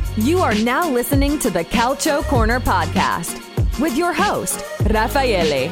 You are now listening to the Calcio Corner podcast with your host, Raffaele.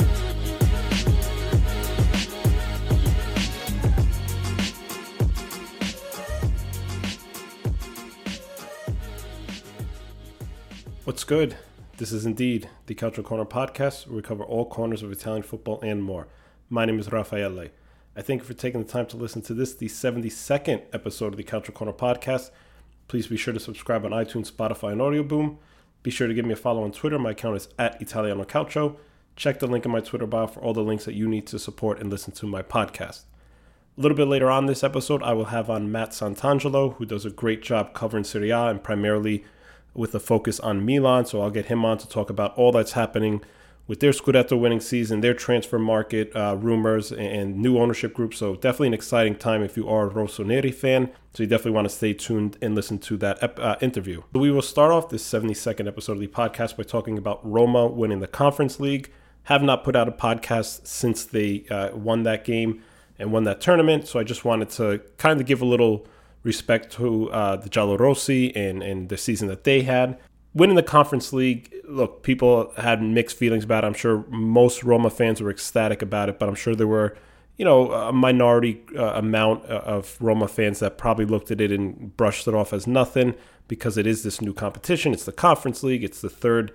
What's good? This is indeed the Calcio Corner podcast, where we cover all corners of Italian football and more. My name is Raffaele. I thank you for taking the time to listen to this, the 72nd episode of the Calcio Corner podcast. Please be sure to subscribe on iTunes, Spotify, and Audioboom. Be sure to give me a follow on Twitter. My account is @ItalianoCalcio. Check the link in my Twitter bio for all the links that you need to support and listen to my podcast. A little bit later on this episode, I will have on Matt Santangelo, who does a great job covering Serie A and primarily with a focus on Milan. So I'll get him on to talk about all that's happening with their Scudetto winning season, their transfer market rumors, and new ownership groups. So definitely an exciting time if you are a Rossoneri fan. So you definitely want to stay tuned and listen to that interview. So we will start off this 72nd episode of the podcast by talking about Roma winning the Conference League. Have not put out a podcast since they won that game and won that tournament. So I just wanted to kind of give a little respect to the Giallorossi and the season that they had. Winning the Conference League, look, people had mixed feelings about it. I'm sure most Roma fans were ecstatic about it, but I'm sure there were, a minority amount of Roma fans that probably looked at it and brushed it off as nothing because it is this new competition. It's the Conference League. It's the third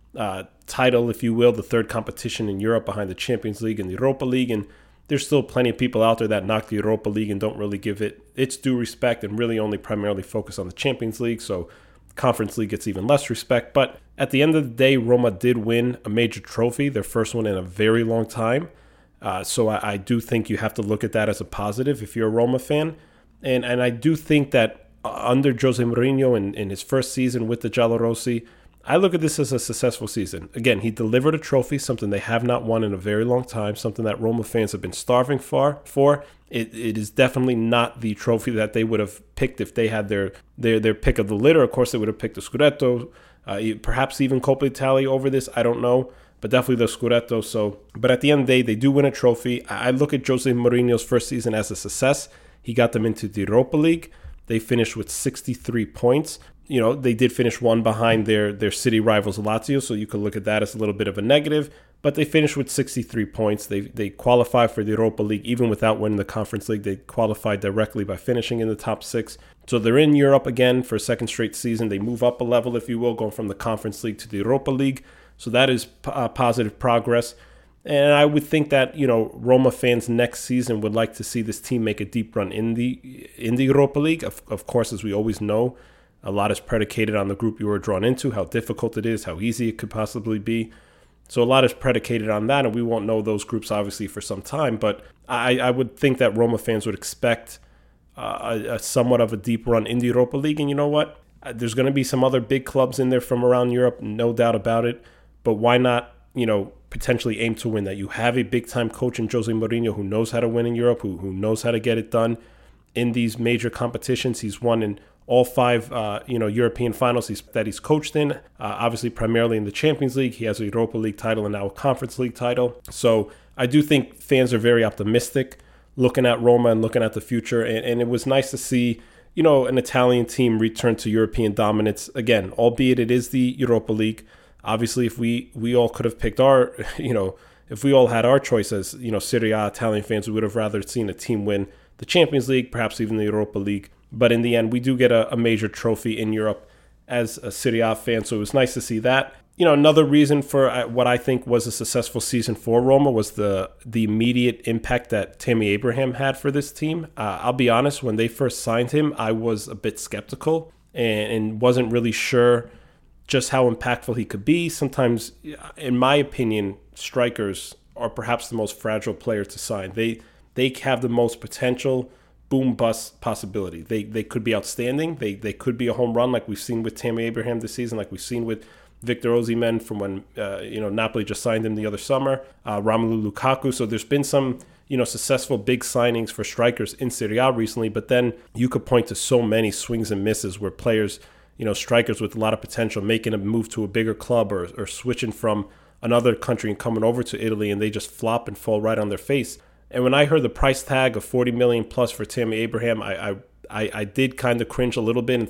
title, if you will, the third competition in Europe behind the Champions League and the Europa League. And there's still plenty of people out there that knock the Europa League and don't really give it its due respect and really only primarily focus on the Champions League. So Conference League gets even less respect. But at the end of the day, Roma did win a major trophy, their first one in a very long time. So I do think you have to look at that as a positive if you're a Roma fan. And I do think that under Jose Mourinho in his first season with the Giallorossi, I look at this as a successful season. Again, he delivered a trophy, something they have not won in a very long time, something that Roma fans have been starving for. It is definitely not the trophy that they would have picked if they had their pick of the litter. Of course, they would have picked the Scudetto, perhaps even Coppa Italia over this. I don't know, but definitely the Scudetto. But at the end of the day, they do win a trophy. I look at Jose Mourinho's first season as a success. He got them into the Europa League. They finished with 63 points. They did finish one behind their city rivals Lazio, so you could look at that as a little bit of a negative. But they finished with 63 points. They qualified for the Europa League even without winning the Conference League. They qualified directly by finishing in the top six. So they're in Europe again for a second straight season. They move up a level, if you will, going from the Conference League to the Europa League. So that is positive progress. And I would think that, Roma fans next season would like to see this team make a deep run in the Europa League. Of course, as we always know, a lot is predicated on the group you were drawn into, how difficult it is, how easy it could possibly be. So a lot is predicated on that, and we won't know those groups obviously for some time. But I would think that Roma fans would expect a somewhat of a deep run in the Europa League. And you know what? There's going to be some other big clubs in there from around Europe, no doubt about it. But why not, potentially aim to win that? You have a big-time coach in Jose Mourinho who knows how to win in Europe, who knows how to get it done in these major competitions. He's won in all five, European finals that he's coached in, obviously primarily in the Champions League. He has a Europa League title and now a Conference League title. So I do think fans are very optimistic looking at Roma and looking at the future. And it was nice to see, an Italian team return to European dominance again, albeit it is the Europa League. Obviously, if we all could have picked our, if we all had our choices, Serie A Italian fans, we would have rather seen a team win the Champions League, perhaps even the Europa League. But in the end, we do get a major trophy in Europe as a Serie A fan, so it was nice to see that. Another reason for what I think was a successful season for Roma was the immediate impact that Tammy Abraham had for this team. I'll be honest, when they first signed him, I was a bit skeptical and wasn't really sure just how impactful he could be. Sometimes, in my opinion, strikers are perhaps the most fragile player to sign. They have the most potential boom-bust possibility. They could be outstanding. They could be a home run like we've seen with Tammy Abraham this season, like we've seen with Victor Osimhen from when Napoli just signed him the other summer, Romelu Lukaku. So there's been some successful big signings for strikers in Serie A recently, but then you could point to so many swings and misses where players, strikers with a lot of potential making a move to a bigger club or switching from another country and coming over to Italy, and they just flop and fall right on their face. And when I heard the price tag of $40 million plus for Tammy Abraham, I did kind of cringe a little bit and thought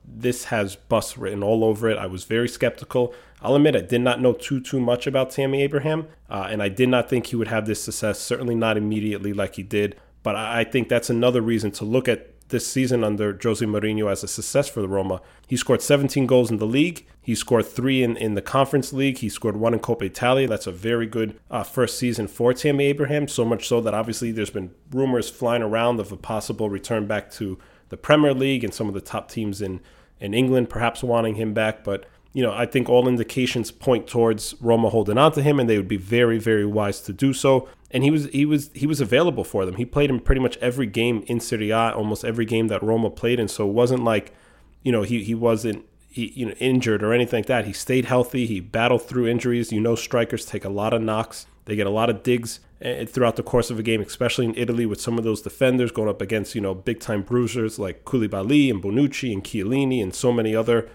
this has bust written all over it. I was very skeptical. I'll admit I did not know too much about Tammy Abraham, and I did not think he would have this success, certainly not immediately like he did. But I think that's another reason to look at this season under Jose Mourinho as a success for the Roma. He scored 17 goals in the league. He scored 3 in the Conference League. He scored 1 in Coppa Italia. That's a very good first season for Tammy Abraham, so much so that obviously there's been rumors flying around of a possible return back to the Premier League and some of the top teams in England perhaps wanting him back. But I think all indications point towards Roma holding on to him, and they would be very, very wise to do so. And he was available for them. He played in pretty much every game in Serie A, almost every game that Roma played in. So it wasn't like, he wasn't injured or anything like that. He stayed healthy. He battled through injuries. Strikers take a lot of knocks. They get a lot of digs throughout the course of a game, especially in Italy with some of those defenders going up against, big-time bruisers like Koulibaly and Bonucci and Chiellini and so many other,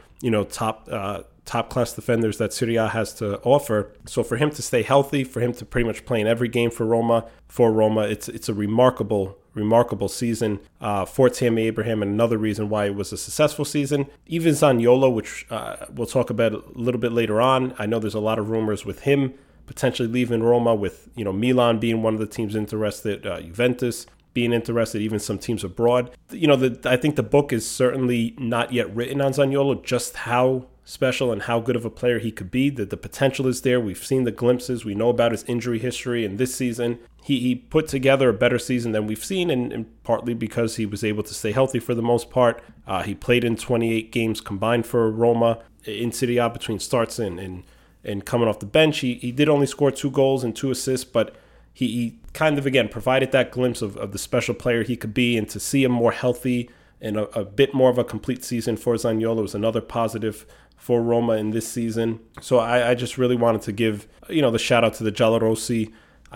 top-class defenders that Serie A has to offer. So for him to stay healthy, for him to pretty much play in every game for Roma, it's a remarkable season for Tammy Abraham, and another reason why it was a successful season. Even Zaniolo, which we'll talk about a little bit later on. I know there's a lot of rumors with him potentially leaving Roma, with Milan being one of the teams interested, Juventus being interested, even some teams abroad. I think the book is certainly not yet written on Zaniolo, just how special and how good of a player he could be. The potential is there. We've seen the glimpses. We know about his injury history, and this season he put together a better season than we've seen, and partly because he was able to stay healthy for the most part. He played in 28 games combined for Roma in Serie A between starts and coming off the bench. He did only score 2 goals and 2 assists, but he kind of, again, provided that glimpse of the special player he could be, and to see him more healthy and a bit more of a complete season for Zaniolo was another positive for Roma in this season. So I just really wanted to give, the shout out to the Giallorossi.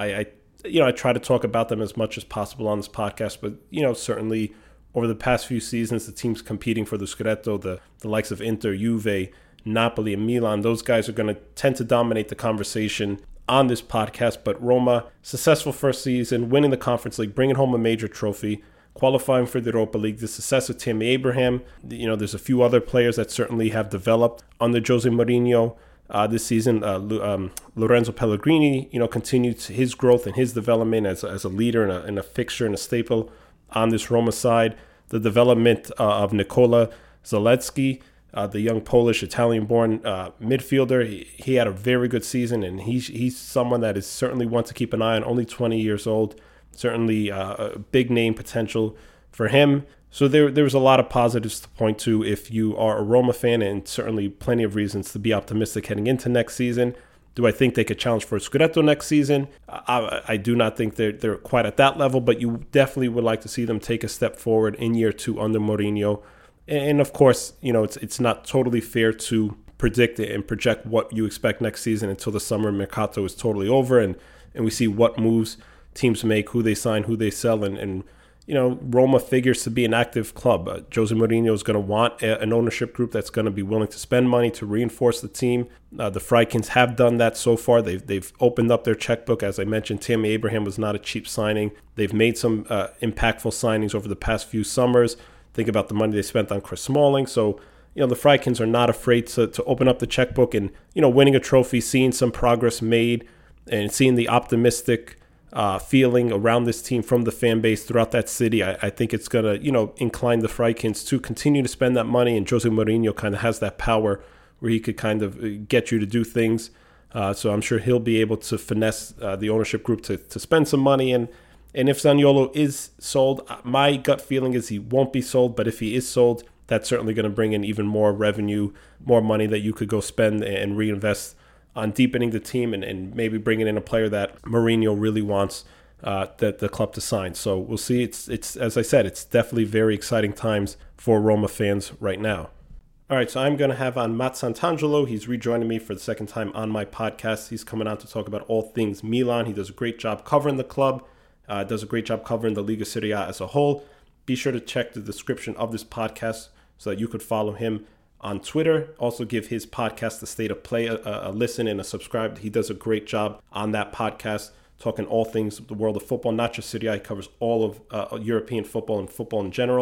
I try to talk about them as much as possible on this podcast, but, certainly over the past few seasons, the teams competing for the Scudetto, the likes of Inter, Juve, Napoli, and Milan, those guys are going to tend to dominate the conversation on this podcast. But Roma, successful first season, winning the Conference League, bringing home a major trophy, qualifying for the Europa League, the success of Tammy Abraham. There's a few other players that certainly have developed under Jose Mourinho this season. Lorenzo Pellegrini, continued his growth and his development as a leader and a fixture and a staple on this Roma side. The development of Nikola Zalewski, the young Polish, Italian-born midfielder. He had a very good season, and he's someone that is certainly one to keep an eye on, only 20 years old. Certainly a big name potential for him. So there was a lot of positives to point to if you are a Roma fan, and certainly plenty of reasons to be optimistic heading into next season. Do I think they could challenge for a Scudetto next season? I do not think they're quite at that level, but you definitely would like to see them take a step forward in year 2 under Mourinho. And of course, it's not totally fair to predict and project what you expect next season until the summer mercato is totally over and we see what moves teams make, who they sign, who they sell, and Roma figures to be an active club. Jose Mourinho is going to want an ownership group that's going to be willing to spend money to reinforce the team. The Friedkins have done that so far. They've opened up their checkbook. As I mentioned, Tammy Abraham was not a cheap signing. They've made some impactful signings over the past few summers. Think about the money they spent on Chris Smalling. So, the Friedkins are not afraid to open up the checkbook and, winning a trophy, seeing some progress made, and seeing the optimistic feeling around this team from the fan base throughout that city. I think it's going to, incline the Friedkins to continue to spend that money, and Jose Mourinho kind of has that power where he could kind of get you to do things. So I'm sure he'll be able to finesse the ownership group to spend some money. And if Zaniolo is sold, my gut feeling is he won't be sold, but if he is sold, that's certainly going to bring in even more revenue, more money that you could go spend and reinvest on deepening the team and maybe bringing in a player that Mourinho really wants the club to sign. So we'll see. It's as I said, it's definitely very exciting times for Roma fans right now. All right, so I'm going to have on Matt Santangelo. He's rejoining me for the second time on my podcast. He's coming on to talk about all things Milan. He does a great job covering the club, does a great job covering the Liga Serie A as a whole. Be sure to check the description of this podcast so that you could follow him on Twitter. Also give his podcast, The State of Play, a listen and a subscribe. He does a great job on that podcast, talking all things the world of football, not just Serie A. He covers all of European football and football in general.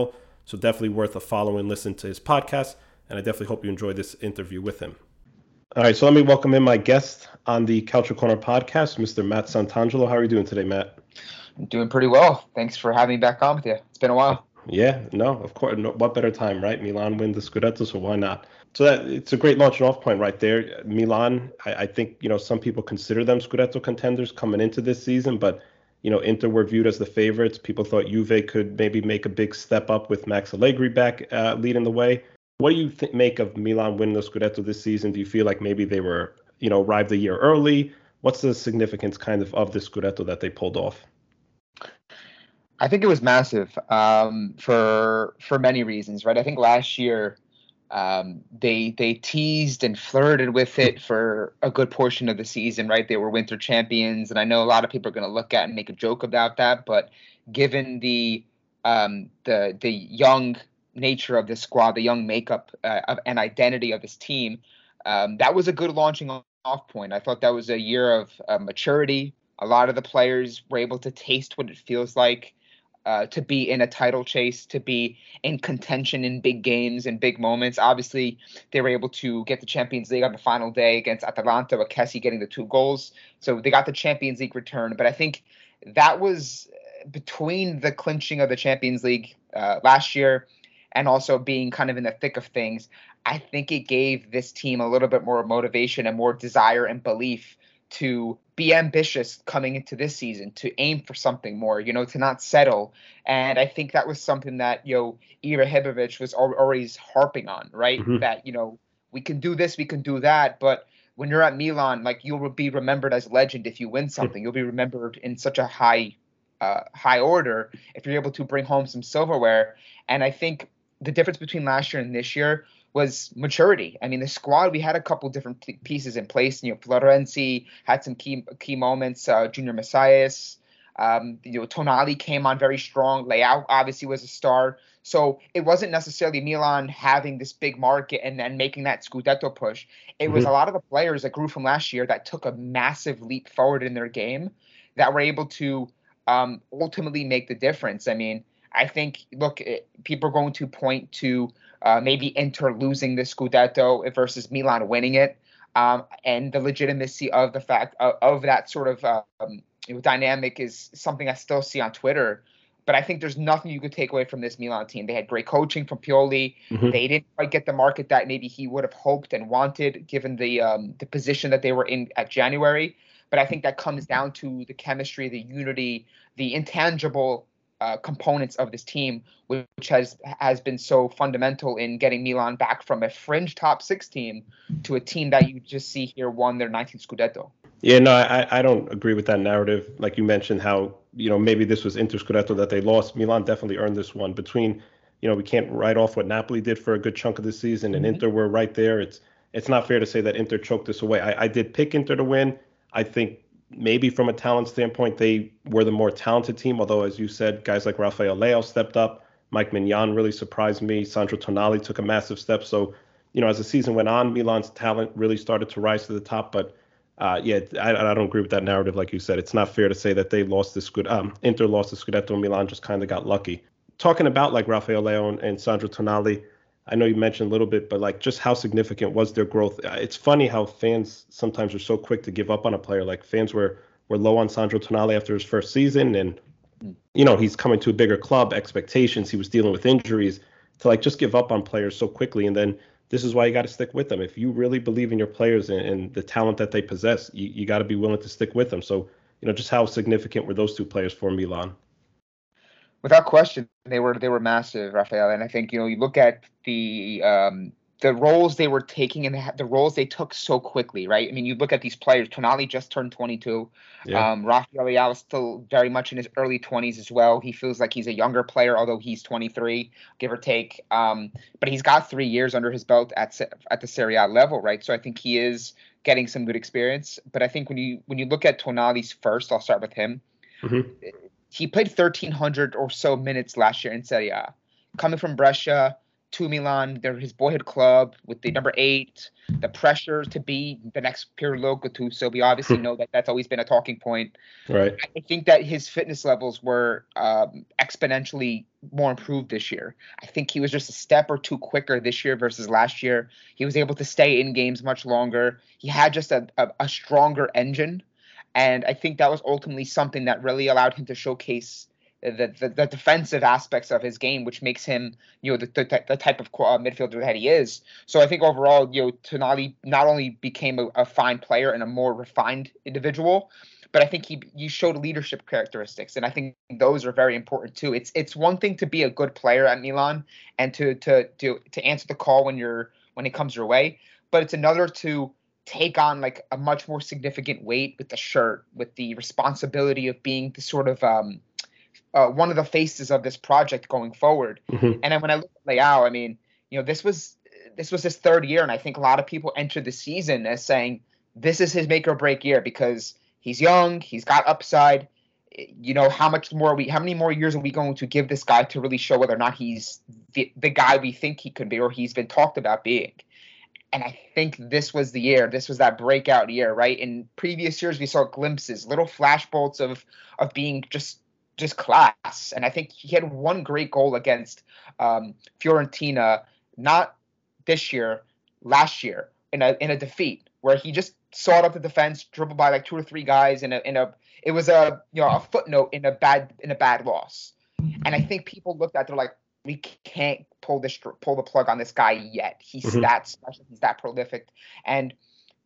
So definitely worth a follow and listen to his podcast. And I definitely hope you enjoy this interview with him. All right, so let me welcome in my guest on the Calcio Corner podcast, Mr. Matt Santangelo. How are you doing today, Matt? I'm doing pretty well. Thanks for having me back on with you. It's been a while. Yeah, no, of course. No, what better time, right? Milan win the Scudetto, so why not? So it's a great launching off point right there. Milan, I think, some people consider them Scudetto contenders coming into this season, but, Inter were viewed as the favorites. People thought Juve could maybe make a big step up with Max Allegri back leading the way. What do you make of Milan winning the Scudetto this season? Do you feel like maybe they were, arrived a year early? What's the significance kind of the Scudetto that they pulled off? I think it was massive for many reasons, right? I think last year they teased and flirted with it for a good portion of the season, right? They were winter champions, and I know a lot of people are going to look at and make a joke about that, but given the young nature of this squad, the young makeup and identity of this team, that was a good launching off point. I thought that was a year of maturity. A lot of the players were able to taste what it feels like to be in a title chase, to be in contention in big games and big moments. Obviously, they were able to get the Champions League on the final day against Atalanta with Kessie getting the 2 goals. So they got the Champions League return. But I think that was between the clinching of the Champions League last year and also being kind of in the thick of things. I think it gave this team a little bit more motivation and more desire and belief to be ambitious coming into this season, to aim for something more, to not settle. And I think that was something that, Ibrahimovic was always harping on, right? Mm-hmm. That, we can do this, we can do that. But when you're at Milan, like, you'll be remembered as legend if you win something. You'll be remembered in such a high order if you're able to bring home some silverware. And I think the difference between last year and this year was maturity. I mean, the squad, we had a couple different pieces in place. Florenzi had some key moments. Junior Messias, Tonali came on very strong. Leao obviously was a star. So it wasn't necessarily Milan having this big market and then making that Scudetto push. It was a lot of the players that grew from last year that took a massive leap forward in their game that were able to ultimately make the difference. I mean, I think, look, people are going to point to maybe Inter losing the Scudetto versus Milan winning it, and the legitimacy of the fact of that sort of dynamic is something I still see on Twitter. But I think there's nothing you could take away from this Milan team. They had great coaching from Pioli. Mm-hmm. They didn't quite get the market that maybe he would have hoped and wanted, given the position that they were in at January. But I think that comes down to the chemistry, the unity, the intangible components of this team, which has been so fundamental in getting Milan back from a fringe top 6 team to a team that you just see here won their 19th Scudetto. Yeah, no, I don't agree with that narrative. Like you mentioned, how maybe this was Inter Scudetto that they lost. Milan definitely earned this one. Between we can't write off what Napoli did for a good chunk of the season, and Inter were right there. It's not fair to say that Inter choked this away. I did pick Inter to win. I think maybe from a talent standpoint, they were the more talented team. Although, as you said, guys like Rafael Leao stepped up. Mike Mignon really surprised me. Sandro Tonali took a massive step. So, as the season went on, Milan's talent really started to rise to the top. But, I don't agree with that narrative. Like you said, it's not fair to say that they lost the Inter lost the Scudetto. Milan just kind of got lucky. Talking about like Rafael Leao and Sandro Tonali, I know you mentioned a little bit, but like just how significant was their growth? It's funny how fans sometimes are so quick to give up on a player. Like fans were low on Sandro Tonali after his first season, and he's coming to a bigger club, expectations, he was dealing with injuries, to like just give up on players so quickly. And then this is why you got to stick with them. If you really believe in your players and the talent that they possess, you got to be willing to stick with them. So, just how significant were those two players for Milan? Without question, they were massive, Rafael. And I think, you look at the roles they were taking and the roles they took so quickly, right? I mean, you look at these players. Tonali just turned 22. Yeah. Rafael Leao is still very much in his early 20s as well. He feels like he's a younger player, although he's 23, give or take. But he's got 3 years under his belt at the Serie A level, right? So I think he is getting some good experience. But I think when you look at Tonali's first, I'll start with him. Mm-hmm. He played 1,300 or so minutes last year in Serie A. Coming from Brescia to Milan. They're his boyhood club with the number 8, the pressure to be the next Pirlo Gattuso. We obviously know that that's always been a talking point. Right. I think that his fitness levels were exponentially more improved this year. I think he was just a step or two quicker this year versus last year. He was able to stay in games much longer. He had just a stronger engine. And I think that was ultimately something that really allowed him to showcase the defensive aspects of his game, which makes him, the type of midfielder that he is. So I think overall, Tonali not only became a fine player and a more refined individual, but I think he showed leadership characteristics, and I think those are very important too. It's one thing to be a good player at Milan and to answer the call when it comes your way, but it's another to take on like a much more significant weight with the shirt, with the responsibility of being the sort of one of the faces of this project going forward. Mm-hmm. And then when I look at Leao, I mean, this was his third year, and I think a lot of people entered the season as saying this is his make or break year because he's young, he's got upside. How many more years are we going to give this guy to really show whether or not he's the guy we think he could be or he's been talked about being? And I think this was the year. This was that breakout year, right? In previous years, we saw glimpses, little flashbolts of being just class. And I think he had one great goal against Fiorentina, not this year, last year, in a defeat where he just sawed up the defense, dribbled by like 2 or 3 guys it was a footnote in a bad loss. And I think people looked at it, they're like, we can't pull the plug on this guy yet. He's that special, he's that prolific. And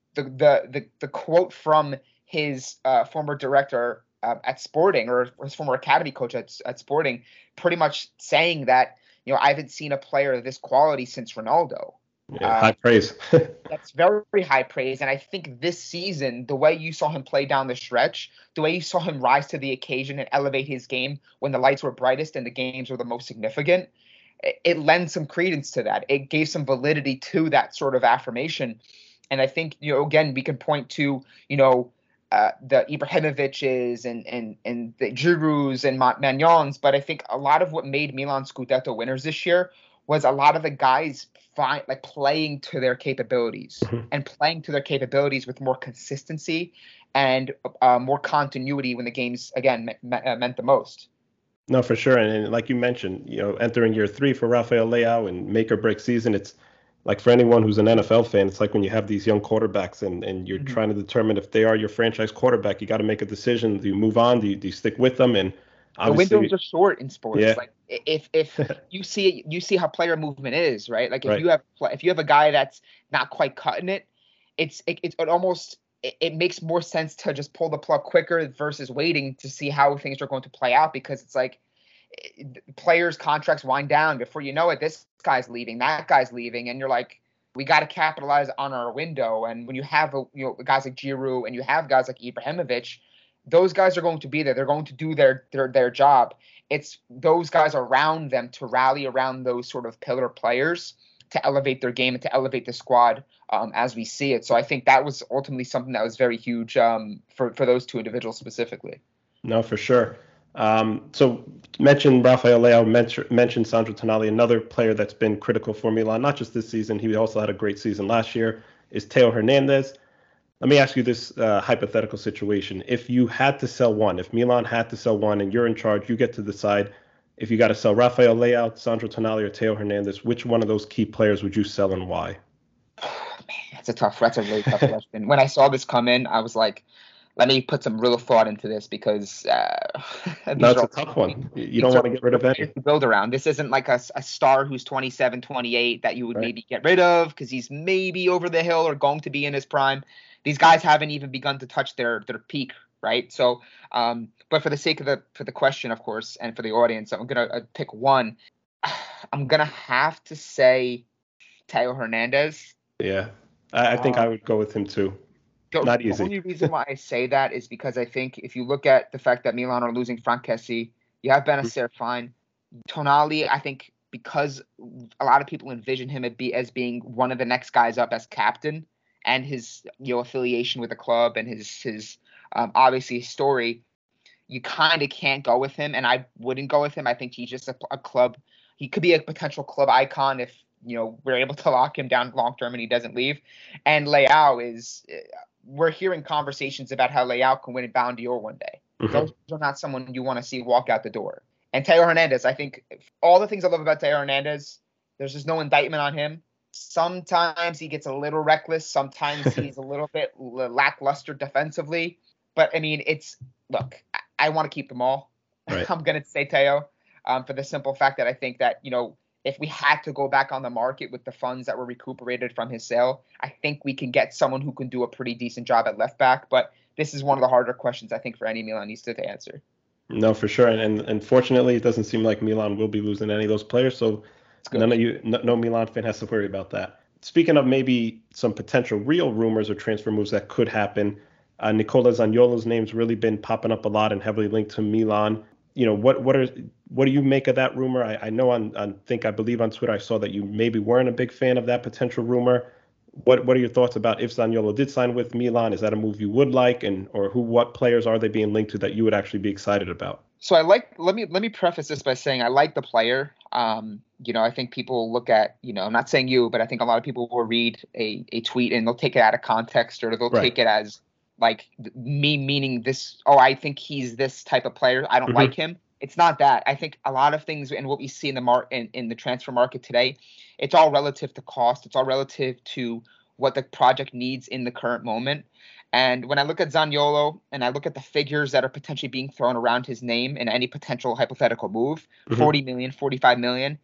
the quote from his former director at Sporting, or his former academy coach at Sporting, pretty much saying that, I haven't seen a player of this quality since Ronaldo. Yeah, high praise. That's very, very high praise. And I think this season, the way you saw him play down the stretch, the way you saw him rise to the occasion and elevate his game when the lights were brightest and the games were the most significant, it lends some credence to that. It gave some validity to that sort of affirmation. And I think, again, we can point to, the Ibrahimoviches and the Giroux and Magnons, but I think a lot of what made Milan Scudetto winners this year was a lot of the guys playing to their capabilities and playing to their capabilities with more consistency and more continuity when the games, again, meant the most. No, for sure. And like you mentioned, entering year 3 for Rafael Leao and make or break season, it's like for anyone who's an NFL fan, it's like when you have these young quarterbacks and you're trying to determine if they are your franchise quarterback, you got to make a decision. Do you move on? Do you stick with them? And the windows are short in sports. Yeah. Like if you see how player movement is, right? Like if you have a guy that's not quite cutting it, it makes more sense to just pull the plug quicker versus waiting to see how things are going to play out, because it's like players' contracts wind down before you know it. This guy's leaving, that guy's leaving, and you're like, we got to capitalize on our window. And when you have guys like Giroud and you have guys like Ibrahimovic, those guys are going to be there. They're going to do their job. It's those guys around them to rally around those sort of pillar players to elevate their game and to elevate the squad as we see it. So I think that was ultimately something that was very huge for those two individuals specifically. No, for sure. So mentioned Rafael Leao, mentioned Sandro Tonali, another player that's been critical for Milan, not just this season. He also had a great season last year, is Theo Hernandez. Let me ask you this hypothetical situation. If you had to sell one, if Milan had to sell one and you're in charge, you get to decide if you got to sell Rafael Leao, Sandro Tonali, or Theo Hernandez, which one of those key players would you sell and why? Man, that's a really tough question. When I saw this come in, I was like, let me put some real thought into this, because no, it's a tough one. You don't want to get rid of any. To build around. This isn't like a star who's 27, 28 that you would maybe get rid of because he's maybe over the hill or going to be in his prime. These guys haven't even begun to touch their peak, right? So, but for the sake of the question, of course, and for the audience, I'm gonna pick one. I'm gonna have to say Theo Hernandez. Yeah, I think I would go with him too. Not easy. The only reason why I say that is because I think if you look at the fact that Milan are losing Franck Kessie, you have Benacer fine. Tonali, I think because a lot of people envision him as being one of the next guys up as captain, and his affiliation with the club and his obviously his story, you kind of can't go with him, and I wouldn't go with him. I think he's just a club. He could be a potential club icon if, we're able to lock him down long term and he doesn't leave. And Leao we're hearing conversations about how Leao can win a Ballon d'Or one day. Mm-hmm. Those are not someone you want to see walk out the door. And Theo Hernandez, I think all the things I love about Theo Hernandez, there's just no indictment on him. Sometimes he gets a little reckless. Sometimes he's a little bit lackluster defensively. But, I mean, look, I want to keep them all. Right. I'm going to say Theo for the simple fact that I think that, if we had to go back on the market with the funds that were recuperated from his sale, I think we can get someone who can do a pretty decent job at left back. But this is one of the harder questions, I think, for any Milanista to answer. No, for sure. And fortunately, it doesn't seem like Milan will be losing any of those players. So no Milan fan has to worry about that. Speaking of maybe some potential real rumors or transfer moves that could happen, Nicola Zaniolo's name's really been popping up a lot and heavily linked to Milan. What do you make of that rumor? I know I believe on Twitter I saw that you maybe weren't a big fan of that potential rumor. What are your thoughts about if Zaniolo did sign with Milan? Is that a move you would like, what players are they being linked to that you would actually be excited about? So let me preface this by saying I like the player. I think people look at, I'm not saying you, but I think a lot of people will read a tweet and they'll take it out of context, or they'll take it as like me meaning this, I think he's this type of player, I don't like him. It's not that. I think a lot of things and what we see in the transfer market today, it's all relative to cost. It's all relative to what the project needs in the current moment. And when I look at Zaniolo and I look at the figures that are potentially being thrown around his name in any potential hypothetical move, 40 million, 45 million,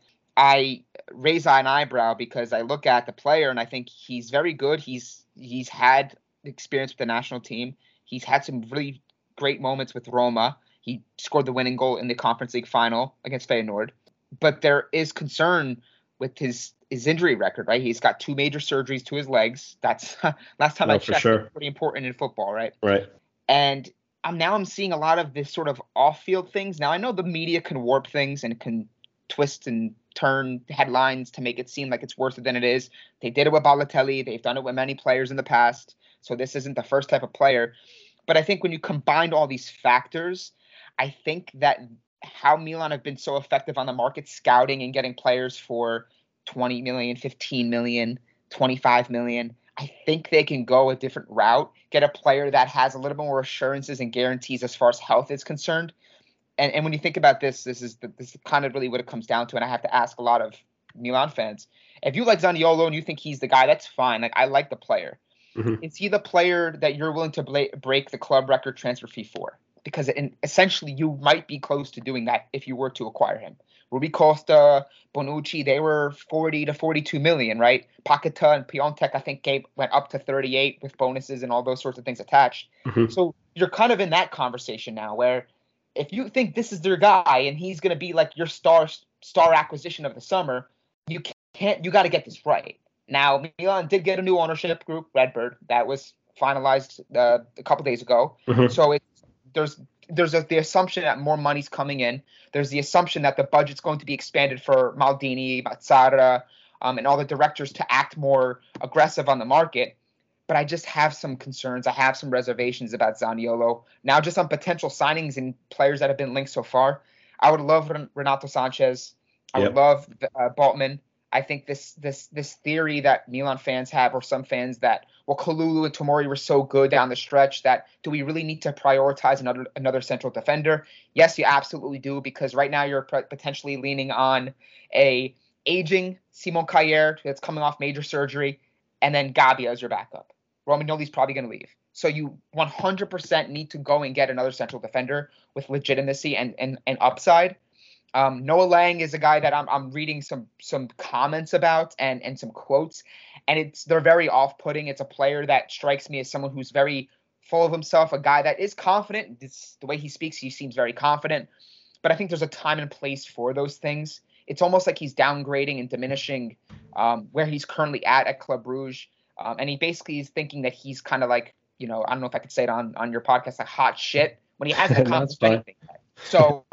I raise an eyebrow because I look at the player and I think he's very good. He's had experience with the national team. He's had some really great moments with Roma. He scored the winning goal in the Conference League final against Feyenoord. But there is concern with his injury record, right? He's got 2 major surgeries to his legs. That's last time I checked. Sure. Pretty important in football, right? Right. And I'm seeing a lot of this sort of off-field things. Now, I know the media can warp things and can twist and turn headlines to make it seem like it's worse than it is. They did it with Balotelli. They've done it with many players in the past. So this isn't the first type of player. But I think when you combine all these factors, I think that how Milan have been so effective on the market scouting and getting players for 20 million, 15 million, 25 million, I think they can go a different route, get a player that has a little bit more assurances and guarantees as far as health is concerned. And when you think about this is kind of really what it comes down to. And I have to ask a lot of Milan fans, if you like Zaniolo and you think he's the guy, that's fine. Like, I like the player. Is he the player that you're willing to break the club record transfer fee for? Because essentially you might be close to doing that if you were to acquire him. Rui Costa, Bonucci, they were 40 to 42 million, right? Paqueta and Piontek, I think, went up to 38 with bonuses and all those sorts of things attached. So you're kind of in that conversation now where if you think this is their guy and he's going to be like your star acquisition of the summer, you got to get this right. Now, Milan did get a new ownership group, Redbird, that was finalized a couple days ago. So there's the assumption that more money's coming in. There's the assumption that the budget's going to be expanded for Maldini, Mazzara, and all the directors to act more aggressive on the market. But I just have some concerns. I have some reservations about Zaniolo. Now, just on potential signings and players that have been linked so far, I would love Renato Sanchez. I would love Baltman. I think this theory that Milan fans have, or some fans, that, well, Kalulu and Tomori were so good down the stretch that do we really need to prioritize another central defender? Yes, you absolutely do, because right now you're potentially leaning on a aging Simon Kjaer that's coming off major surgery, and then Gabbia as your backup. Romagnoli's probably going to leave. So you 100% need to go and get another central defender with legitimacy and upside. Noah Lang is a guy that I'm reading some comments about and some quotes, and they're very off-putting. It's a player that strikes me as someone who's very full of himself, a guy that is confident. The way he speaks, he seems very confident, but I think there's a time and place for those things. It's almost like he's downgrading and diminishing where he's currently at Club Brugge, and he basically is thinking that he's kind of like, I don't know if I could say it on your podcast, like hot shit, when he hasn't accomplished anything yet. So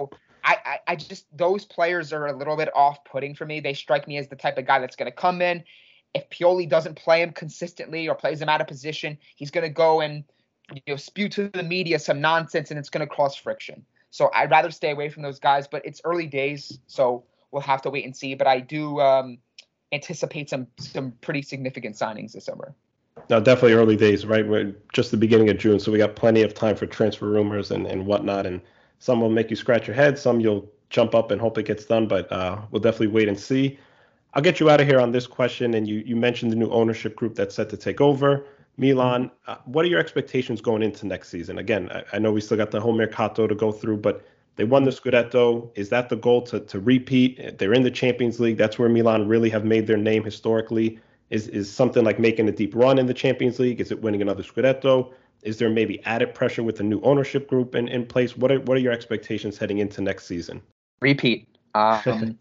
I just, those players are a little bit off-putting for me. They strike me as the type of guy that's going to come in. If Pioli doesn't play him consistently or plays him out of position, he's going to go and spew to the media some nonsense and it's going to cause friction. So I'd rather stay away from those guys, but it's early days, so we'll have to wait and see. But I do anticipate some pretty significant signings this summer. No, definitely early days, right? We're just the beginning of June, so we got plenty of time for transfer rumors and whatnot. And some will make you scratch your head, some you'll jump up and hope it gets done, but we'll definitely wait and see. I'll get you out of here on this question, and you mentioned the new ownership group that's set to take over. Milan, what are your expectations going into next season? Again, I know we still got the whole Mercato to go through, but they won the Scudetto. Is that the goal to repeat? They're in the Champions League. That's where Milan really have made their name historically. Is something like making a deep run in the Champions League? Is it winning another Scudetto? Is there maybe added pressure with the new ownership group in place? What are your expectations heading into next season? Repeat. And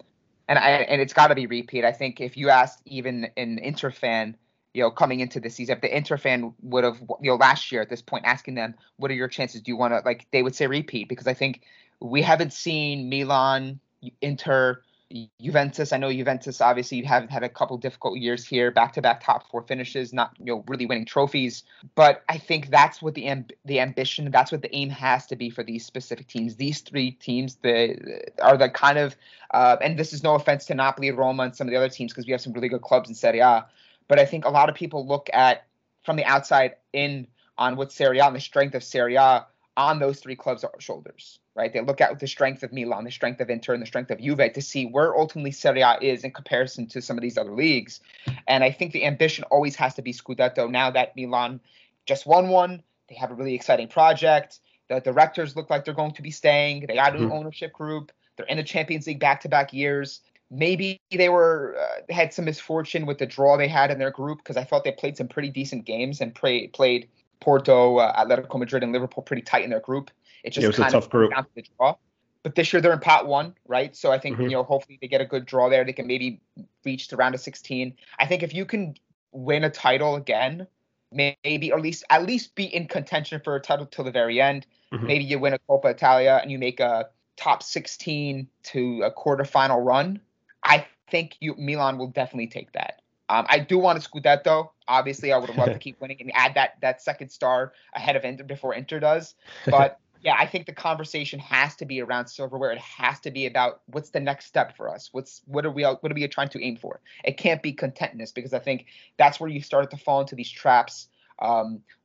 it's got to be repeat. I think if you asked even an Inter fan, coming into the season, if the Inter fan would have, last year at this point, asking them, what are your chances? Do you want to, they would say repeat, because I think we haven't seen Milan, Inter, Juventus. I know Juventus, obviously, you have had a couple difficult years here, back-to-back top four finishes, not, really winning trophies. But I think that's what the ambition, that's what the aim has to be for these specific teams. These three teams are the kind of, and this is no offense to Napoli, Roma, and some of the other teams, because we have some really good clubs in Serie A. But I think a lot of people look at, from the outside in, on what Serie A and the strength of Serie A on those three clubs' shoulders, right? They look at the strength of Milan, the strength of Inter, and the strength of Juve to see where ultimately Serie A is in comparison to some of these other leagues. And I think the ambition always has to be Scudetto. Now that Milan just won one, they have a really exciting project. The directors look like they're going to be staying. They got a new ownership group. They're in the Champions League back-to-back years. Maybe they had some misfortune with the draw they had in their group, because I thought they played some pretty decent games and played Porto, Atletico Madrid, and Liverpool pretty tight in their group. It was a tough group. Down to the draw. But this year they're in pot one, right? So I think hopefully they get a good draw there. They can maybe reach the round of 16. I think if you can win a title again, maybe at least be in contention for a title till the very end. Maybe you win a Coppa Italia and you make a top 16 to a quarterfinal run. I think Milan will definitely take that. I do want a Scudetto. Obviously, I would love to keep winning and add that second star ahead of Inter before Inter does. But yeah, I think the conversation has to be around silverware. It has to be about what's the next step for us. What are we trying to aim for? It can't be contentness, because I think that's where you started to fall into these traps. At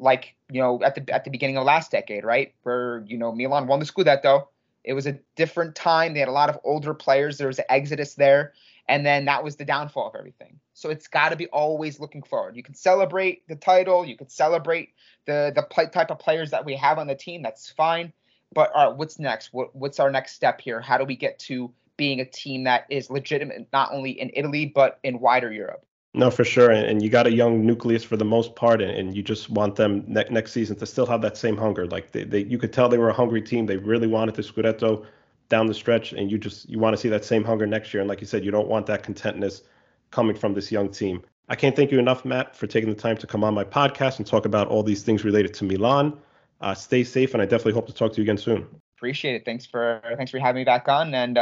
the beginning of last decade, right, where Milan won the Scudetto. It was a different time. They had a lot of older players. There was an exodus there. And then that was the downfall of everything. So it's got to be always looking forward. You can celebrate the title. You can celebrate the type of players that we have on the team. That's fine. But all right, what's next? What's our next step here? How do we get to being a team that is legitimate, not only in Italy, but in wider Europe? No, for sure. And you got a young nucleus for the most part, and you just want them next season to still have that same hunger. Like you could tell they were a hungry team. They really wanted the Scudetto down the stretch, and you want to see that same hunger next year. And like you said, you don't want that contentness coming from this young team. I can't thank you enough, Matt, for taking the time to come on my podcast and talk about all these things related to Milan. Stay safe, and I definitely hope to talk to you again soon. Appreciate it. Thanks for having me back on, and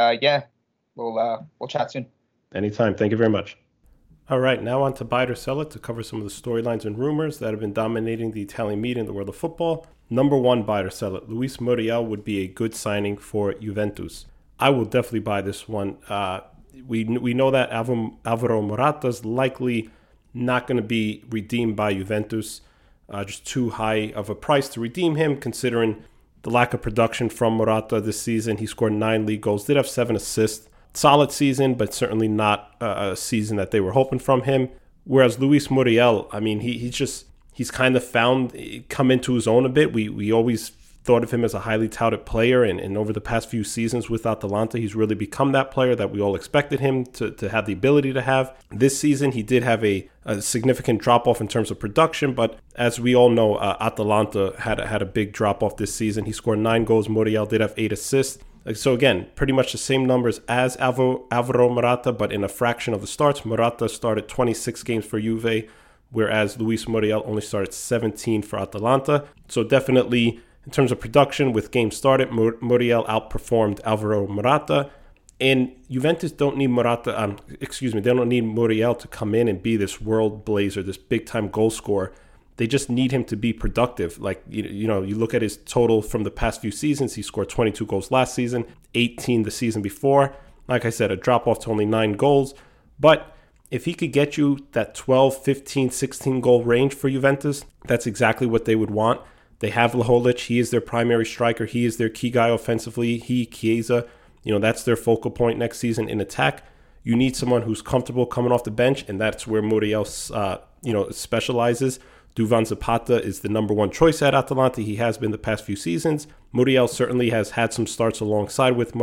we'll chat soon. Anytime. Thank you very much. All right, now on to Buy It or Sell It to cover some of the storylines and rumors that have been dominating the Italian media in the world of football. Number one, Buy It or Sell It. Luis Muriel would be a good signing for Juventus. I will definitely buy this one. We know that Alvaro Morata's likely not going to be redeemed by Juventus. Just too high of a price to redeem him, considering the lack of production from Morata this season. He scored 9 league goals, did have 7 assists. Solid season, but certainly not a season that they were hoping from him. Whereas Luis Muriel, I mean, he's kind of come into his own a bit. We always thought of him as a highly touted player, and over the past few seasons with Atalanta, he's really become that player that we all expected him to have the ability to have. This season, he did have a significant drop-off in terms of production, but as we all know, Atalanta had a big drop-off this season. He scored 9 goals. Muriel did have 8 assists. So again, pretty much the same numbers as Alvaro Morata, but in a fraction of the starts. Morata started 26 games for Juve, whereas Luis Muriel only started 17 for Atalanta. So definitely, in terms of production, with games started, Muriel outperformed Alvaro Morata. And Juventus don't need they don't need Muriel to come in and be this world blazer, this big-time goal scorer. they just need him to be productive. Like, you look at his total from the past few seasons. He scored 22 goals last season, 18 the season before. Like I said, a drop off to only 9 goals. But if he could get you that 12, 15, 16 goal range for Juventus, that's exactly what they would want. They have Vlahovic. He is their primary striker. He is their key guy offensively. Chiesa, that's their focal point next season in attack. You need someone who's comfortable coming off the bench, and that's where Muriel, specializes. Duvan Zapata is the number one choice at Atalanta. He has been the past few seasons. Muriel certainly has had some starts alongside with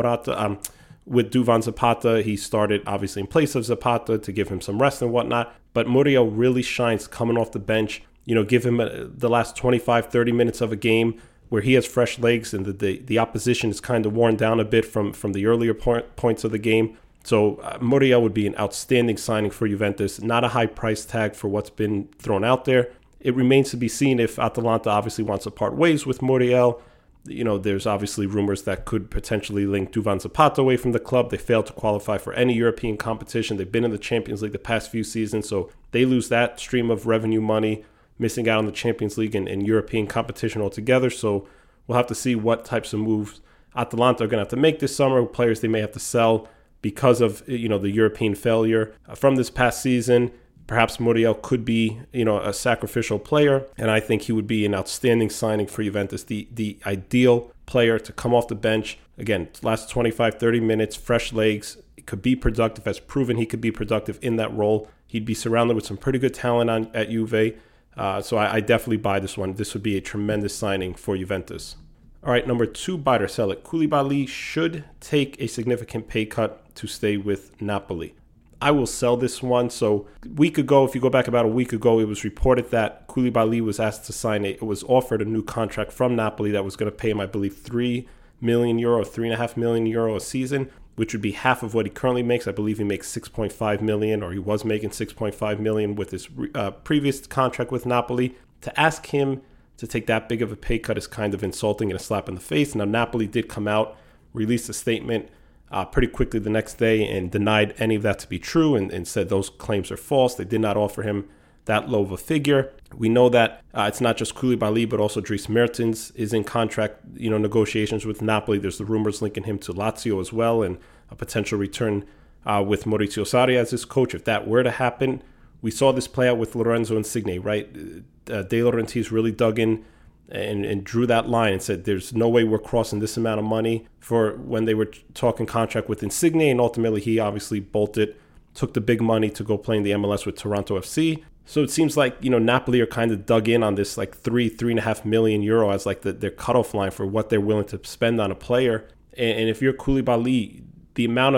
with Duvan Zapata. He started obviously in place of Zapata to give him some rest and whatnot. But Muriel really shines coming off the bench. Give him the last 25, 30 minutes of a game where he has fresh legs and the opposition is kind of worn down a bit from the earlier points of the game. So Muriel would be an outstanding signing for Juventus. Not a high price tag for what's been thrown out there. It remains to be seen if Atalanta obviously wants to part ways with Muriel. There's obviously rumors that could potentially link Duvan Zapata away from the club. They failed to qualify for any European competition. They've been in the Champions League the past few seasons, so they lose that stream of revenue money, missing out on the Champions League and European competition altogether. So we'll have to see what types of moves Atalanta are going to have to make this summer, players they may have to sell because of the European failure from this past season. Perhaps Muriel could be, a sacrificial player, and I think he would be an outstanding signing for Juventus, the ideal player to come off the bench. Again, last 25, 30 minutes, fresh legs, could be productive, has proven he could be productive in that role. He'd be surrounded with some pretty good talent at Juve, so I definitely buy this one. This would be a tremendous signing for Juventus. All right, number 2, buy it or sell it. Koulibaly should take a significant pay cut to stay with Napoli. I will sell this one. So a week ago, if you go back about a week ago, it was reported that Koulibaly was asked to sign it was offered a new contract from Napoli that was going to pay him, I believe, €3 million, €3.5 million a season, which would be half of what he currently makes. I believe he makes 6.5 million, or he was making 6.5 million with his previous contract with Napoli. To ask him to take that big of a pay cut is kind of insulting and a slap in the face. Now, Napoli did come out, released a statement pretty quickly the next day and denied any of that to be true and said those claims are false. They did not offer him that low of a figure. We know that it's not just Koulibaly, but also Dries Mertens is in contract negotiations with Napoli. There's the rumors linking him to Lazio as well, and a potential return with Maurizio Sarri as his coach. If that were to happen, we saw this play out with Lorenzo Insigne, right? De Laurentiis really dug in and drew that line and said there's no way we're crossing this amount of money for when they were talking contract with Insigne, and ultimately he obviously bolted, took the big money to go play in the MLS with Toronto FC. So it seems like Napoli are kind of dug in on this like €3.5 million as like their cutoff line for what they're willing to spend on a player. And if you're Koulibaly, the amount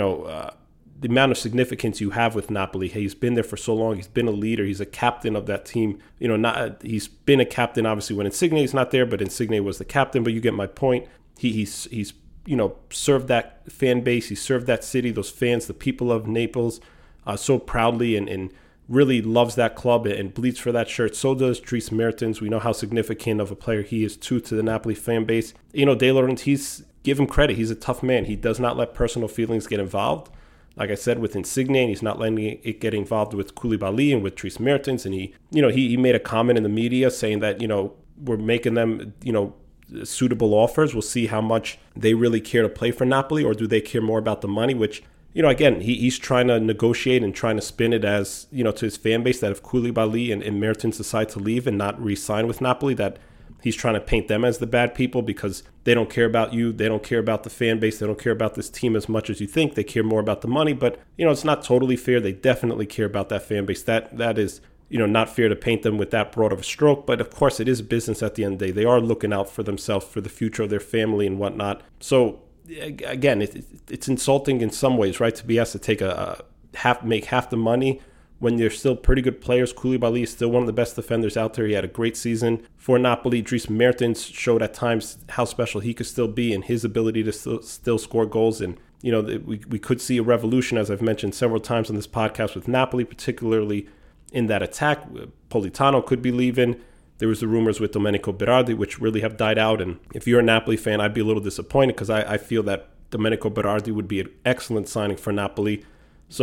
of significance you have with Napoli, he's been there for so long. He's been a leader. He's a captain of that team. He's been a captain obviously when Insigne is not there, but Insigne was the captain. But you get my point. He's served that fan base. He served that city, those fans, the people of Naples, so proudly, and really loves that club and bleeds for that shirt. So does Dries Mertens. We know how significant of a player he is too to the Napoli fan base. De Laurentiis, give him credit. He's a tough man. He does not let personal feelings get involved. Like I said, with Insigne, he's not letting it get involved with Koulibaly and with Dries Mertens. And he made a comment in the media saying that, we're making them, suitable offers. We'll see how much they really care to play for Napoli, or do they care more about the money, which, again, he's trying to negotiate and trying to spin it as, to his fan base that if Koulibaly and Mertens decide to leave and not re-sign with Napoli, that he's trying to paint them as the bad people because they don't care about you. They don't care about the fan base. They don't care about this team as much as you think. They care more about the money. But, it's not totally fair. They definitely care about that fan base. That is, not fair to paint them with that broad of a stroke. But, of course, it is business at the end of the day. They are looking out for themselves, for the future of their family and whatnot. So, again, it's insulting in some ways, right, to be asked to take make half the money when they're still pretty good players. Koulibaly is still one of the best defenders out there. He had a great season for Napoli. Dries Mertens showed at times how special he could still be and his ability to still score goals. And, we could see a revolution, as I've mentioned several times on this podcast, with Napoli, particularly in that attack. Politano could be leaving. There was the rumors with Domenico Berardi, which really have died out. And if you're a Napoli fan, I'd be a little disappointed because I feel that Domenico Berardi would be an excellent signing for Napoli. So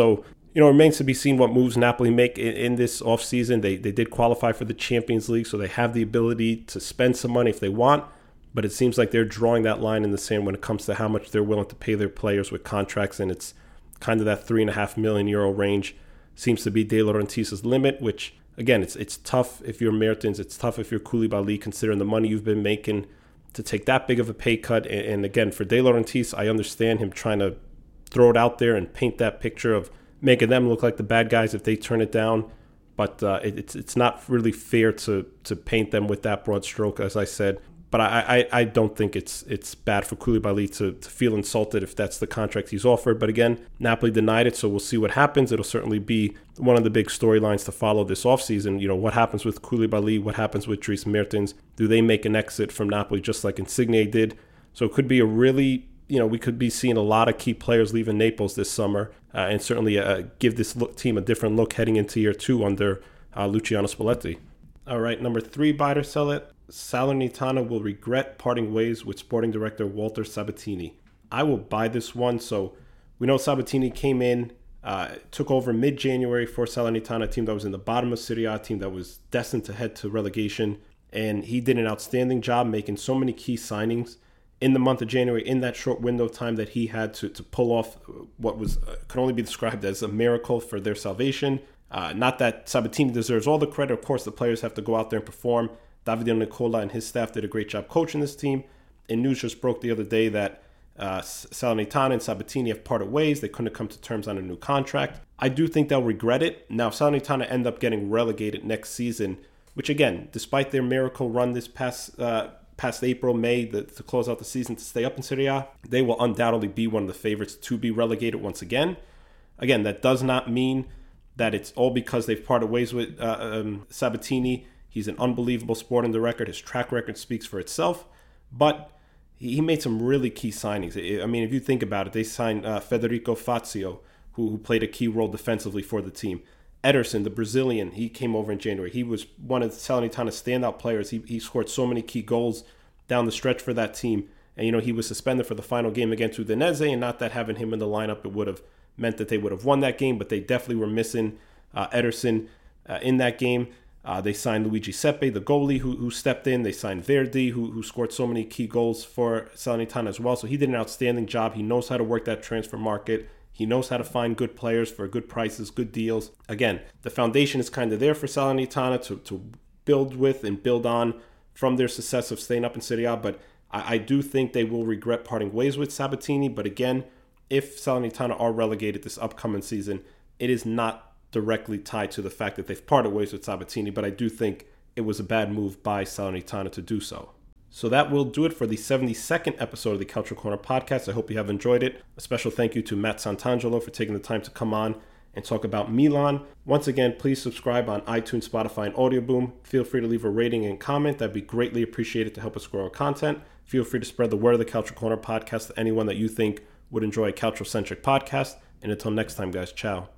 Remains to be seen what moves Napoli make in this offseason. They did qualify for the Champions League, so they have the ability to spend some money if they want, but it seems like they're drawing that line in the sand when it comes to how much they're willing to pay their players with contracts, and it's kind of that €3.5 million range seems to be De Laurentiis' limit, which, again, it's tough if you're Mertens, it's tough if you're Koulibaly, considering the money you've been making, to take that big of a pay cut. And again, for De Laurentiis, I understand him trying to throw it out there and paint that picture of making them look like the bad guys if they turn it down. But it's not really fair to paint them with that broad stroke, as I said. But I don't think it's bad for Koulibaly to feel insulted if that's the contract he's offered. But again, Napoli denied it, so we'll see what happens. It'll certainly be one of the big storylines to follow this offseason. What happens with Koulibaly? What happens with Dries Mertens? Do they make an exit from Napoli just like Insigne did? So it could be a really, we could be seeing a lot of key players leaving Naples this summer, and certainly give this team a different look heading into year 2 under Luciano Spalletti. All right, number 3, buy it or sell it. Salernitana will regret parting ways with sporting director Walter Sabatini. I will buy this one. So we know Sabatini came in, took over mid-January for Salernitana, a team that was in the bottom of Serie A, a team that was destined to head to relegation. And he did an outstanding job making so many key signings in the month of January, in that short window of time that he had to pull off what was could only be described as a miracle for their salvation. Not that Sabatini deserves all the credit. Of course, the players have to go out there and perform. Davide Nicola and his staff did a great job coaching this team. And news just broke the other day that Salernitana and Sabatini have parted ways. They couldn't come to terms on a new contract. I do think they'll regret it. Now, if Salernitana end up getting relegated next season, which again, despite their miracle run this past April, May, to close out the season to stay up in Serie A, they will undoubtedly be one of the favorites to be relegated once again. Again, that does not mean that it's all because they've parted ways with Sabatini. He's an unbelievable sporting director. His track record speaks for itself. But he made some really key signings. I mean, if you think about it, they signed Federico Fazio, who played a key role defensively for the team. Ederson, the Brazilian, he came over in January. He was one of Salernitana's standout players. He scored so many key goals down the stretch for that team. And, he was suspended for the final game against Udinese, and not that having him in the lineup, it would have meant that they would have won that game, but they definitely were missing Ederson in that game. They signed Luigi Sepe, the goalie, who stepped in. They signed Verdi, who scored so many key goals for Salernitana as well. So he did an outstanding job. He knows how to work that transfer market. He knows how to find good players for good prices, good deals. Again, the foundation is kind of there for Salernitana to build with and build on from their success of staying up in Serie A. But I do think they will regret parting ways with Sabatini. But again, if Salernitana are relegated this upcoming season, it is not directly tied to the fact that they've parted ways with Sabatini, but I do think it was a bad move by Salernitana to do so. So that will do it for the 72nd episode of the Calcio Corner podcast. I hope you have enjoyed it. A special thank you to Matt Santangelo for taking the time to come on and talk about Milan. Once again, please subscribe on iTunes, Spotify, and Audioboom. Feel free to leave a rating and comment. That'd be greatly appreciated to help us grow our content. Feel free to spread the word of the Calcio Corner podcast to anyone that you think would enjoy a Calcio-centric podcast. And until next time, guys, ciao.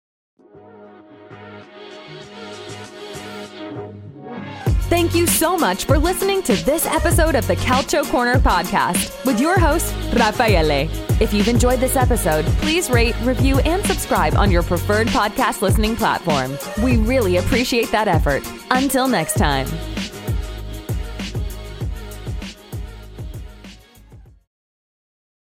Thank you so much for listening to this episode of the Calcio Corner podcast with your host, Raffaele. If you've enjoyed this episode, please rate, review, and subscribe on your preferred podcast listening platform. We really appreciate that effort. Until next time.